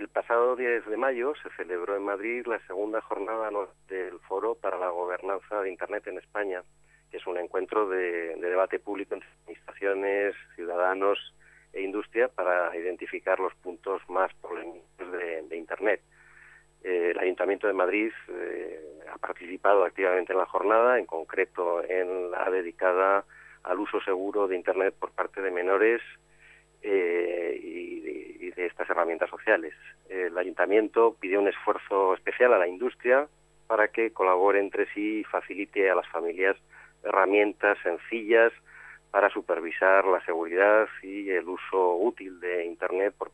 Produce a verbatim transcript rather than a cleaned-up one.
El pasado diez de mayo se celebró en Madrid la segunda jornada anual del Foro para la Gobernanza de Internet en España, que es un encuentro de, de debate público entre administraciones, ciudadanos e industria para identificar los puntos más polémicos de, de Internet. Eh, el Ayuntamiento de Madrid eh, ha participado activamente en la jornada, en concreto en la dedicada al uso seguro de Internet por parte de menores eh, y, de, y de estas herramientas sociales. El Ayuntamiento pidió un esfuerzo especial a la industria para que colabore entre sí y facilite a las familias herramientas sencillas para supervisar la seguridad y el uso útil de Internet por